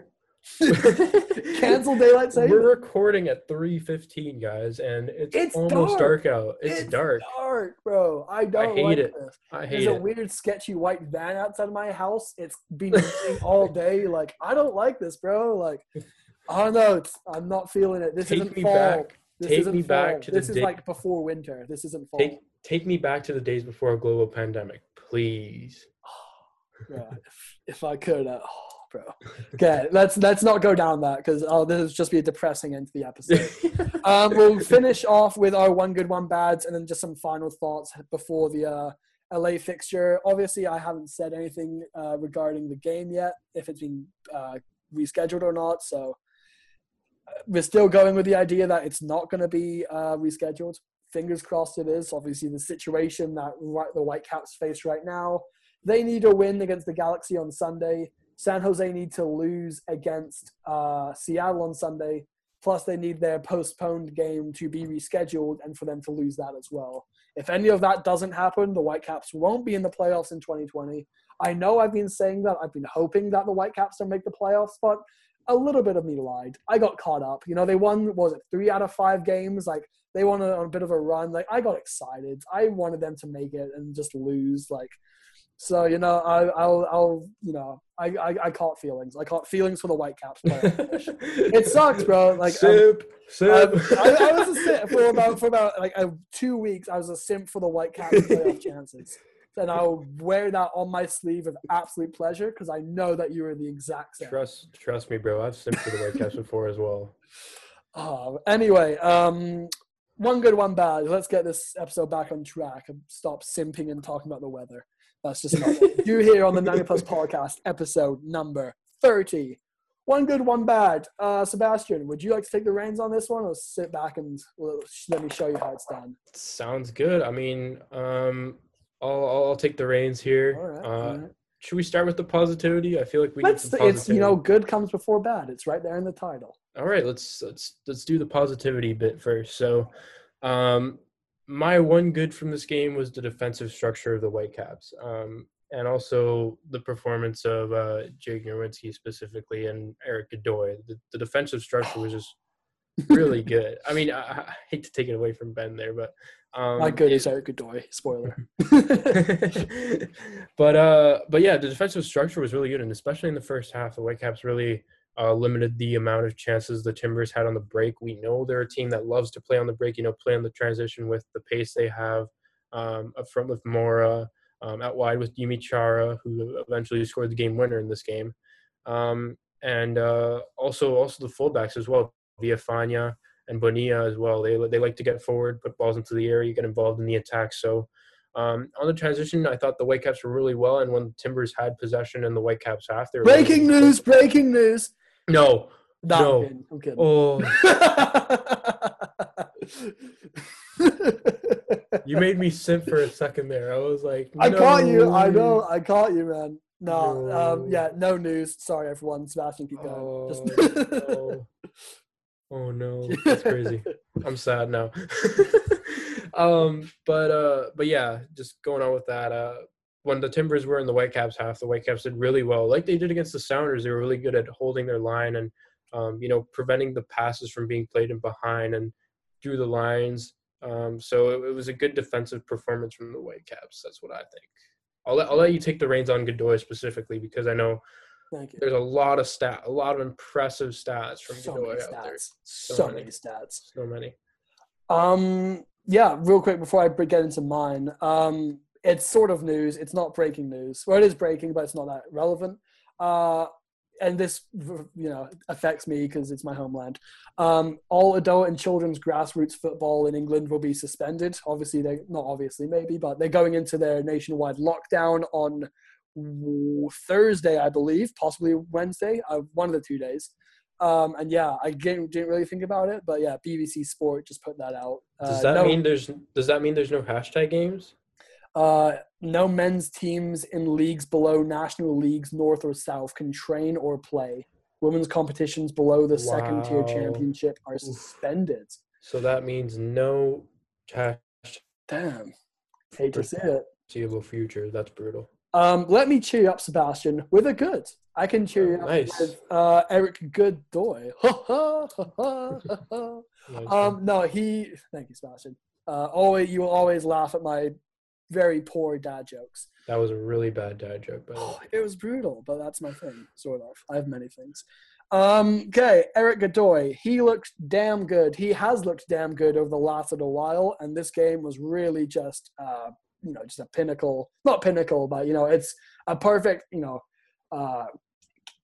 daylight savings. We're recording at 3:15, guys, and it's almost dark out. It's dark, bro. I hate it. This. I hate There's it. a weird, sketchy white van outside of my house. It's been raining all day. Like I don't like this, bro. Like I don't know. I'm not feeling it. This isn't fall. This is like before winter. This isn't fall. Take me back to the days before a global pandemic, please. Yeah, if I could, bro. Okay, let's not go down that because this will just be a depressing end to the episode. We'll finish off with our one good, one bad, and then just some final thoughts before the LA fixture. Obviously, I haven't said anything regarding the game yet, if it's been rescheduled or not. So we're still going with the idea that it's not going to be rescheduled. Fingers crossed it is. Obviously, the situation that the Whitecaps face right now, they need a win against the Galaxy on Sunday. San Jose need to lose against Seattle on Sunday. Plus, they need their postponed game to be rescheduled and for them to lose that as well. If any of that doesn't happen, the Whitecaps won't be in the playoffs in 2020. I know I've been saying that. I've been hoping that the Whitecaps don't make the playoffs, but a little bit of me lied. I got caught up. You know, they won, 3 out of 5 games? Like, they won on a bit of a run. Like, I got excited. I wanted them to make it and just lose. Like, so, you know, I caught feelings. I caught feelings for the Whitecaps. It sucks, bro. Like, Sip. I was a simp for about 2 weeks. I was a simp for the Whitecaps playoff chances. And I'll wear that on my sleeve with absolute pleasure because I know that you are the exact same. Trust me, bro. I've simped for the Whitecaps before as well. Anyway, one good, one bad. Let's get this episode back on track and stop simping and talking about the weather. That's just not what we do here on the 90 Plus podcast, episode number 30. One good, one bad. Sebastian, would you like to take the reins on this one or sit back and let me show you how it's done? Sounds good. I mean, I'll take the reins here. All right. Should we start with the positivity? I feel like we need some positivity. It's, you know, good comes before bad. It's right there in the title. All right, let's do the positivity bit first. So, my one good from this game was the defensive structure of the Whitecaps, and also the performance of Jake Nerwinski specifically and Eric Godoy. The defensive structure was just really good. I mean, I hate to take it away from Ben there, but my good is Eric Godoy. Spoiler. But yeah, the defensive structure was really good, and especially in the first half, the Whitecaps really limited the amount of chances the Timbers had on the break. We know they're a team that loves to play on the break, you know, play on the transition with the pace they have up front with Mora, out wide with Yumi Chara, who eventually scored the game winner in this game. And also the fullbacks as well, Villafana and Bonilla as well. They like to get forward, put balls into the area, get involved in the attack. So on the transition, I thought the Whitecaps were really well. And when the Timbers had possession in the Whitecaps half, they were breaking news. No. I'm kidding. Oh. You made me simp for a second there. I was like, no. I caught you. I know. I caught you, man. No. Yeah, no news. Sorry, everyone. Sebastian, keep going. No. Oh, no. That's crazy. I'm sad now. But yeah, just going on with that. When the Timbers were in the Whitecaps half, the Whitecaps did really well. Like they did against the Sounders, they were really good at holding their line and, preventing the passes from being played in behind and through the lines. So it was a good defensive performance from the Whitecaps. That's what I think. I'll let you take the reins on Godoy specifically because I know there's a lot of impressive stats from Godoy out there. So many stats. So many. Yeah, real quick before I get into mine. It's sort of news. It's not breaking news. Well, it is breaking, but it's not that relevant. And this, affects me because it's my homeland. All adult and children's grassroots football in England will be suspended. Obviously, but they're going into their nationwide lockdown on Thursday, I believe, possibly Wednesday, one of the 2 days. And yeah, I didn't really think about it, but yeah, BBC Sport just put that out. Does that mean there's no hashtag games? No men's teams in leagues below national leagues north or south can train or play. Women's competitions below the second tier championship are suspended. So that means no hashtag. Damn. Hate to see it. Foreseeable future. That's brutal. Let me cheer you up, Sebastian, with a good. I can cheer you up with Eric Godoy. Thank you, Sebastian. You will always laugh at my very poor dad jokes. That was a really bad dad joke, by the way. It was brutal, but that's my thing, sort of. I have many things. Okay, Eric Godoy. He looked damn good. He has looked damn good over the last little while, and this game was really just, just a pinnacle. Not pinnacle, but, it's a perfect,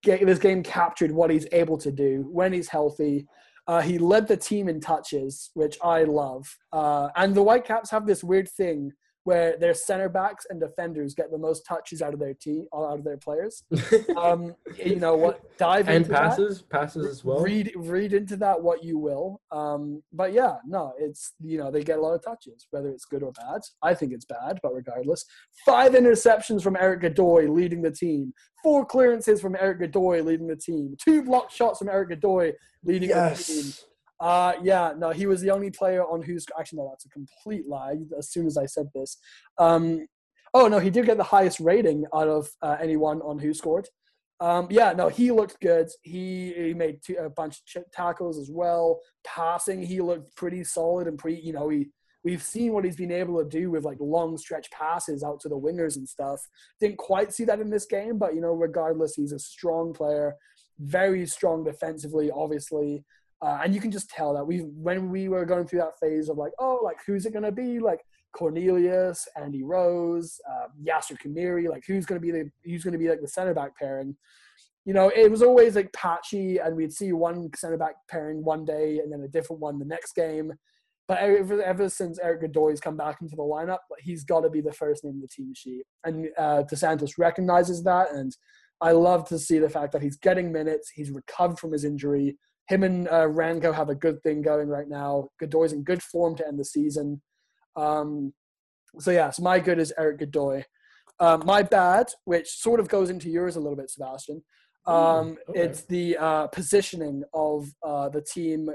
this game captured what he's able to do when he's healthy. He led the team in touches, which I love. And the Whitecaps have this weird thing where their center backs and defenders get the most touches out of their team, out of their players. You know what? Dive and into passes that. as well. Read into that what you will. But yeah, no, it's, you know, they get a lot of touches, whether it's good or bad. I think it's bad, but regardless. 5 interceptions from Eric Godoy leading the team. 4 clearances from Eric Godoy leading the team. 2 blocked shots from Eric Godoy leading the team. Yeah, no, he was the only player on who's actually no, that's a complete lie. As soon as I said this, oh no, he did get the highest rating out of anyone on Who Scored. Yeah, no, he looked good. He made a bunch of tackles as well. Passing, he looked pretty solid and pretty. You know, we've seen what he's been able to do with like long stretch passes out to the wingers and stuff. Didn't quite see that in this game, but you know, regardless, he's a strong player, very strong defensively, obviously. And you can just tell that when we were going through that phase of like, oh, like who's it going to be? Like Cornelius, Andy Rose, Yasser Kamiri, like who's going to be like the center back pairing? You know, it was always like patchy, and we'd see one center back pairing one day and then a different one the next game. But ever since Eric Godoy's come back into the lineup, he's got to be the first name in the team sheet. And DeSantis recognizes that, and I love to see the fact that he's getting minutes. He's recovered from his injury. Him and Ranko have a good thing going right now. Godoy's in good form to end the season. So my good is Eric Godoy. My bad, which sort of goes into yours a little bit, Sebastian. Okay. It's the positioning of the team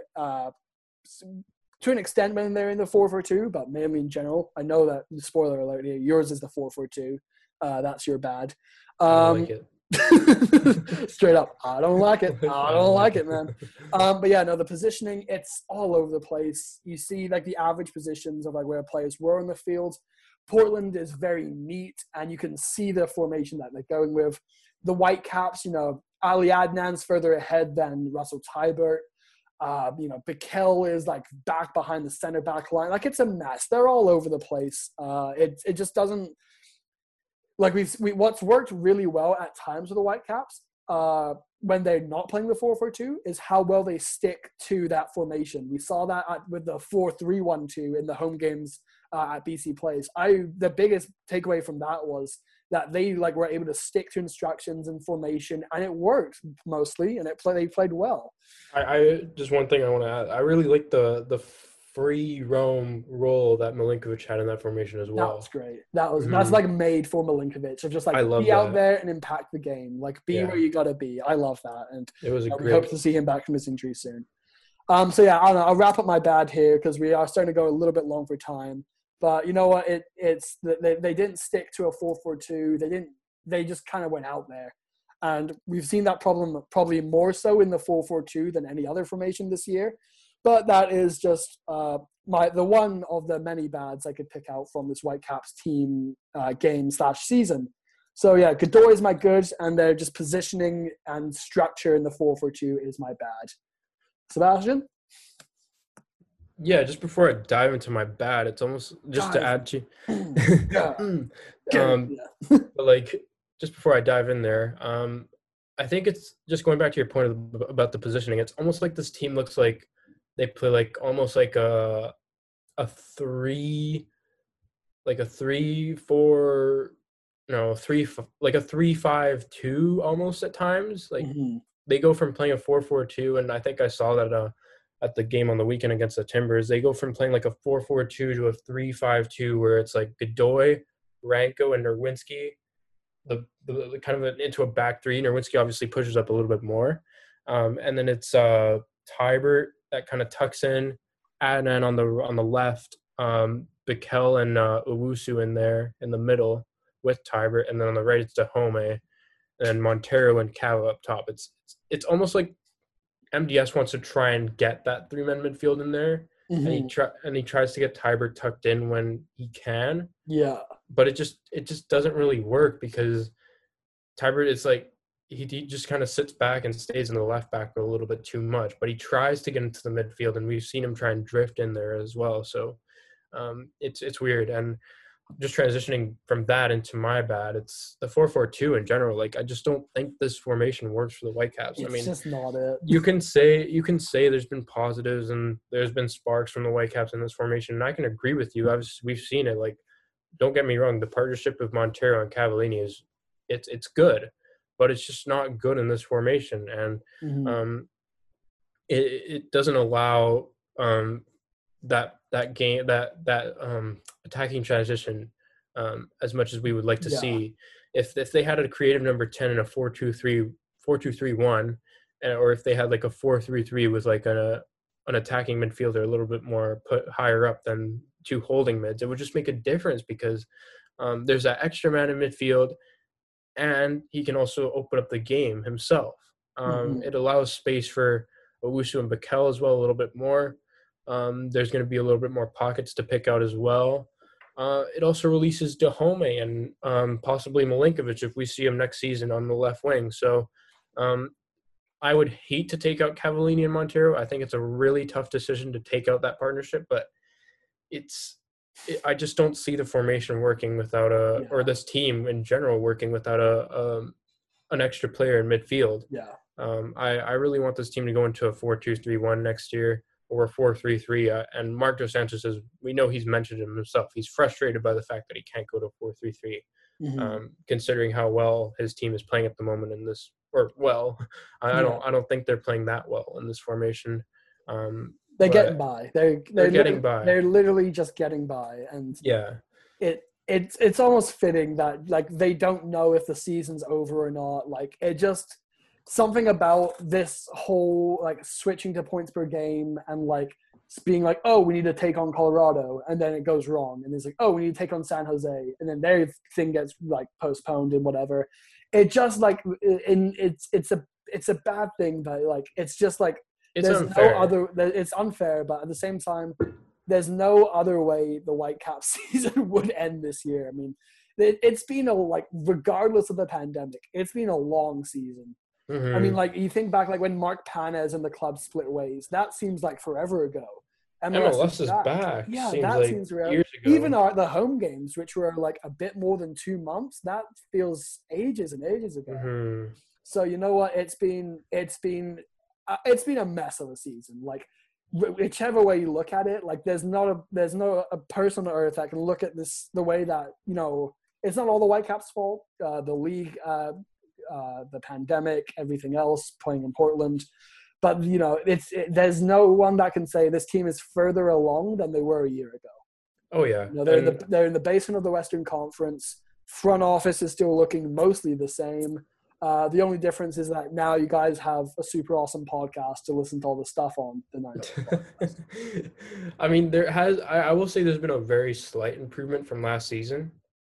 to an extent when they're in the 4-4-2, but mainly in general. I know that, spoiler alert here, yours is the 4-4-2. That's your bad. I like it. Straight up, I don't like it. I don't like it, man. But yeah, no, the positioning, it's all over the place. You see like the average positions of like where players were on the field. Portland is very neat, and you can see the formation that they're going with. The Whitecaps, you know, Ali Adnan's further ahead than Russell Tybert. You know, Bikel is like back behind the center back line. Like it's a mess. They're all over the place. It just doesn't. Like what's worked really well at times with the Whitecaps when they're not playing the 4-4-2 is how well they stick to that formation. We saw that with the 4-3-1-2 in the home games at BC Place. The biggest takeaway from that was that they like were able to stick to instructions and formation, and it worked mostly, and they played well. I just one thing I want to add. I really like the free roam role that Milinkovic had in that formation as well. That was great. That's like made for Milinkovic of just like be out there and impact the game, like be where you gotta be. I love that, and it was we hope to see him back from his injury soon. So yeah, I don't know. I'll wrap up my bad here because we are starting to go a little bit long for time. But you know what? It's they didn't stick to a 4-4-2. They just kind of went out there, and we've seen that problem probably more so in the 4-4-2 than any other formation this year. But that is just the one of the many bads I could pick out from this Whitecaps team game/season. So yeah, Godoy is my good, and they're just positioning and structure in the 4-4-2 is my bad. Sebastian? Yeah, just before I dive into my bad, it's almost just to add to but like just before I dive in there, I think it's just going back to your point about the positioning. It's almost like this team looks like they play like almost like a 3-5-2 almost at times. Like they go from playing a 4-4-2, and I think I saw that at the game on the weekend against the Timbers. They go from playing like a 4-4-2 to a 3-5-2, where it's like Godoy, Ranko, and Nerwinski, the kind of into a back three. Nerwinski obviously pushes up a little bit more, and then it's Tybert that kind of tucks in, Adnan on the left, Bikel and Owusu in there in the middle with Tybert, and then on the right it's Dahomey, and Montero and Cava up top. It's almost like MDS wants to try and get that 3-man midfield in there, and he tries to get Tybert tucked in when he can. Yeah, but it just doesn't really work because Tybert is like he just kind of sits back and stays in the left back a little bit too much, but he tries to get into the midfield, and we've seen him try and drift in there as well. So it's weird. And just transitioning from that into my bad, it's the 4-4-2 in general. Like, I just don't think this formation works for the Whitecaps. It's I mean, just not it. you can say there's been positives and there's been sparks from the Whitecaps in this formation, and I can agree with you. We've seen it. Like, don't get me wrong, the partnership of Montero and Cavallini it's good, but it's just not good in this formation, and it doesn't allow that game that attacking transition as much as we would like to see. If they had a creative number 10 in a 4-2-3-1, or if they had like a 4-3-3 with like an attacking midfielder a little bit more put higher up than two holding mids, it would just make a difference, because there's that extra man in midfield, and he can also open up the game himself. It allows space for Owusu and Bikel as well a little bit more. There's going to be a little bit more pockets to pick out as well. It also releases Dahome and possibly Milinkovic if we see him next season on the left wing. So I would hate to take out Cavallini and Montero. I think it's a really tough decision to take out that partnership, but I just don't see the formation working without or this team in general working without an extra player in midfield. Yeah. I really want this team to go into a 4-2-3-1 next year, or 4-3-3. And Marc Dos Santos, we know he's mentioned it himself, he's frustrated by the fact that he can't go to 4-3-3, considering how well his team is playing at the moment in this. I don't think they're playing that well in this formation. They're getting by. They're getting by. They're literally just getting by, and it's almost fitting that like they don't know if the season's over or not. Like, it just something about this whole like switching to points per game and like being like, oh, we need to take on Colorado, and then it goes wrong, and it's like, oh, we need to take on San Jose, and then their thing gets like postponed and whatever. It just like it's a bad thing, but like it's just like it's there's unfair. it's unfair, but at the same time, there's no other way the Whitecaps season would end this year. I mean, it's been regardless of the pandemic, it's been a long season. I mean, like, you think back, like, when Mark Panes and the club split ways, that seems like forever ago. MLS is back. Yeah, seems that like seems real. years ago. Even the home games, which were, like, a bit more than 2 months, that feels ages and ages ago. So, you know what? It's been a mess of a season. Like, whichever way you look at it, like, there's no a person on earth that can look at this the way that, you know, it's not all the Whitecaps' fault. The league, the pandemic, everything else, playing in Portland. But, you know, there's no one that can say this team is further along than they were a year ago. Oh, yeah. You know, they're in the basement of the Western Conference. Front office is still looking mostly the same. The only difference is that now you guys have a super awesome podcast to listen to all the stuff on the night. I mean, I will say there's been a very slight improvement from last season.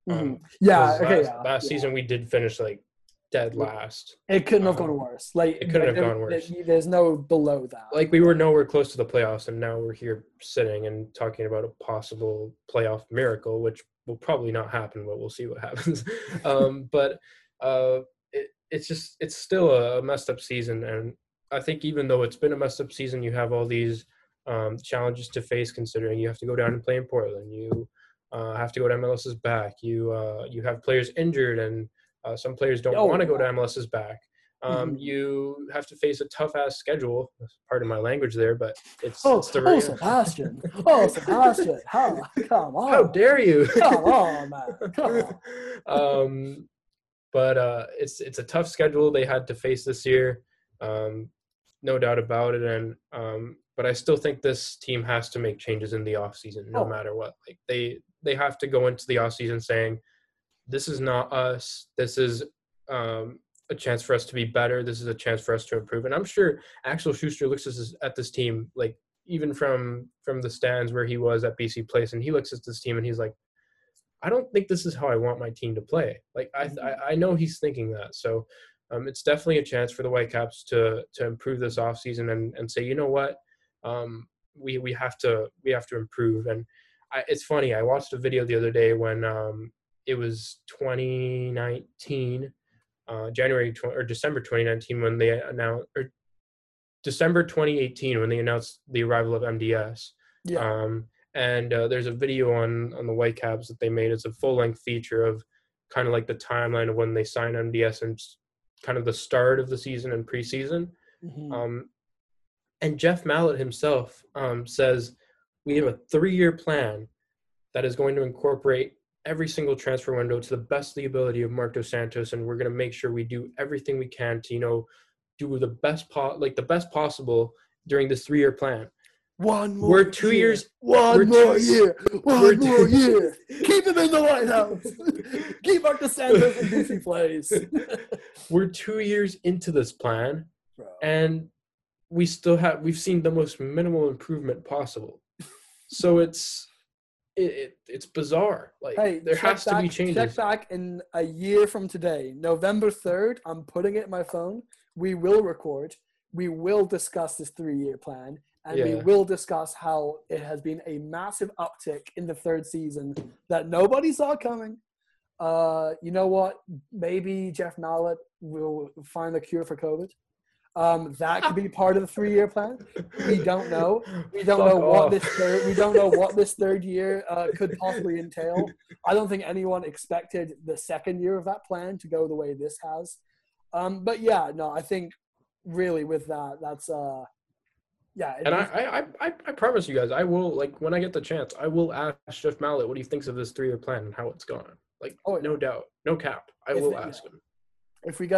Last season we did finish like dead last. It couldn't have gone worse. Like, it couldn't have gone worse. There's no below that. Like, we were nowhere close to the playoffs, and now we're here sitting and talking about a possible playoff miracle, which will probably not happen, but we'll see what happens. It's still a messed up season, and I think even though it's been a messed up season, you have all these challenges to face, considering you have to go down and play in Portland. You have to go to MLS's back. You have players injured, and some players don't want to go to MLS's back. You have to face a tough-ass schedule. Pardon my language there, but it's Sebastian. Sebastian. Come on. How dare you? Come on, man. Come on. But it's a tough schedule they had to face this year, no doubt about it. And but I still think this team has to make changes in the offseason, no matter what. Like, they have to go into the offseason saying, this is not us. This is a chance for us to be better. This is a chance for us to improve. And I'm sure Axel Schuster looks at this team, like, even from the stands where he was at BC Place, and he looks at this team and he's like, I don't think this is how I want my team to play. Like, I know he's thinking that. So it's definitely a chance for the Whitecaps to improve this offseason and say, you know what, we have to improve. And it's funny, I watched a video the other day when it was 2019, December 2019 when they announced, or December 2018 when they announced the arrival of MDS. Yeah. And there's a video on the Whitecaps that they made. It's a full-length feature of kind of like the timeline of when they signed MDS and kind of the start of the season and preseason. Mm-hmm. And Jeff Mallett himself says, we have a 3-year plan that is going to incorporate every single transfer window to the best of the ability of Marc Dos Santos, and we're going to make sure we do everything we can to, do the best possible during this 3-year plan. We're 2 years. One more year. Keep him in the White House. Keep Marc Dos Santos in DC plays. We're 2 years into this plan, Bro. and we've seen the most minimal improvement possible. So it's bizarre. Like, hey, there has to be changes. Check back in a year from today, November 3rd. I'm putting it in my phone. We will record. We will discuss this 3-year plan. And we will discuss how it has been a massive uptick in the 3rd season that nobody saw coming. You know what? Maybe Jeff Mallett will find the cure for COVID. That could be part of the 3-year plan. We don't know. We don't know what this 3rd year could possibly entail. I don't think anyone expected the 2nd year of that plan to go the way this has. But yeah, no, I think really with that, that's And I promise you guys, I will, like, when I get the chance, I will ask Jeff Mallett what he thinks of this 3-year plan and how it's gone. Like, no doubt, no cap. I will ask him. If we get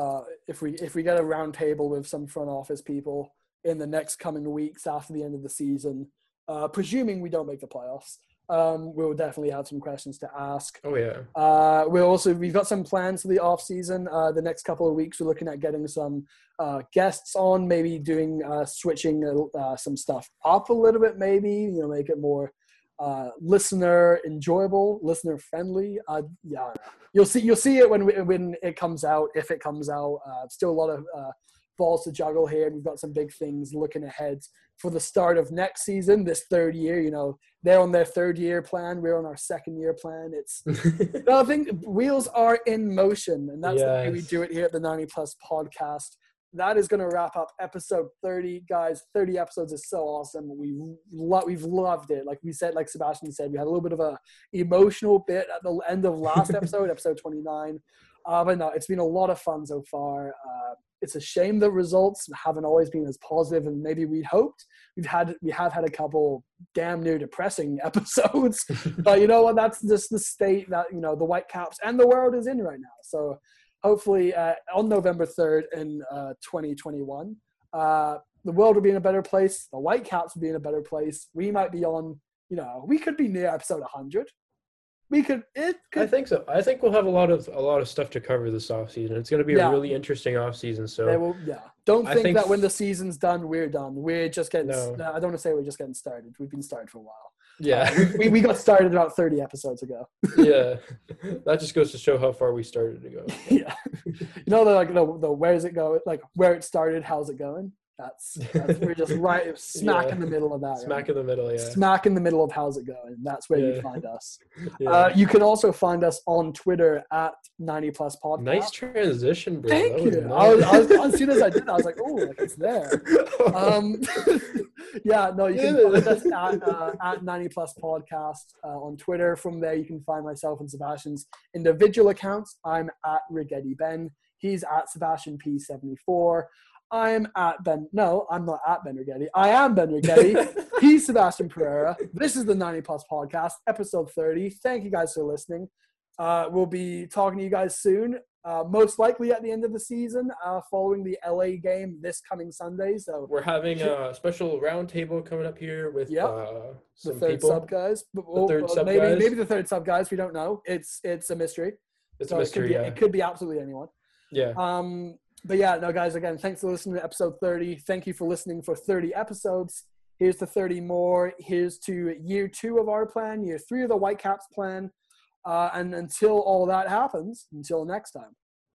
a round table with some front office people in the next coming weeks after the end of the season, presuming we don't make the playoffs, we'll definitely have some questions to ask. Oh yeah. We've got some plans for the off season. The next couple of weeks, we're looking at getting some guests on, maybe doing switching some stuff up a little bit, maybe make it more listener enjoyable, listener friendly. You'll see it when it comes out, if it comes out. Still a lot of balls to juggle here, and we've got some big things looking ahead for the start of next season, this 3rd year. They're on their 3rd year plan, we're on our 2nd year plan. I think wheels are in motion, and that's the way we do it here at the 90 Plus podcast. That is going to wrap up episode 30, guys. 30 episodes is so awesome. We've loved it. Like we said, like Sebastian said, we had a little bit of a emotional bit at the end of last episode, episode 29. But no, it's been a lot of fun so far. It's a shame the results haven't always been as positive as maybe we'd hoped. We have had a couple damn near depressing episodes, but you know what? That's just the state that the Whitecaps and the world is in right now. So hopefully on November 3rd in 2021, the world will be in a better place. The Whitecaps will be in a better place. We might be on. We could be near episode 100. I think so. I think we'll have a lot of stuff to cover this offseason. It's going to be a really interesting offseason. So don't think that when the season's done, we're done. We're just getting. No, I don't want to say we're just getting started. We've been started for a while. Yeah, we got started about 30 episodes ago. Yeah, that just goes to show how far we started to go. Yeah, the where does it go? Like where it started, how's it going? That's we're just right smack in the middle of that. Smack in the middle, yeah. Smack in the middle of how's it going. That's where you find us. You can also find us on Twitter at 90 Plus Podcast. Nice transition, bro. Thank you. As soon as I did, I was like, oh, it's there. You can find us at 90 Plus Podcast on Twitter. From there, you can find myself and Sebastian's individual accounts. I'm at Rigetti Ben. He's at Sebastian P74. I'm not at Ben Rigetti. I am Ben Rigetti. He's Sebastian Pereira. This is the 90 Plus Podcast, episode 30. Thank you guys for listening. We'll be talking to you guys soon, most likely at the end of the season, following the LA game this coming Sunday. So we're having a special roundtable coming up here with some the third people. Sub guys. Maybe the third sub guys. We don't know. It's a mystery. It's a mystery. It could be absolutely anyone. Yeah. But yeah, no, guys, again, thanks for listening to episode 30. Thank you for listening for 30 episodes. Here's to 30 more. Here's to year 2 of our plan, year 3 of the Whitecaps plan. And until all that happens, until next time.